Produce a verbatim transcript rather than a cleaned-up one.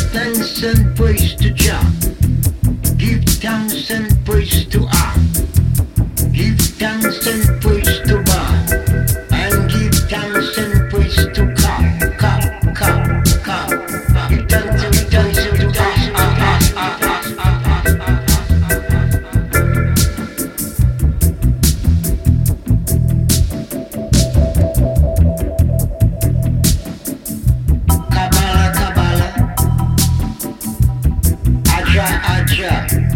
thanks and praise to Jah. Give thanks and praise to Ah. Give thanks and praise to Ba. And give thanks and praise to Ka. Ka, Ka, Ka. Give thanks and praise to Ah, Ah, Ah, Ah, Ah, Ah, Ah, Ah. Kabbalah, Kabbalah. Aja, Aja.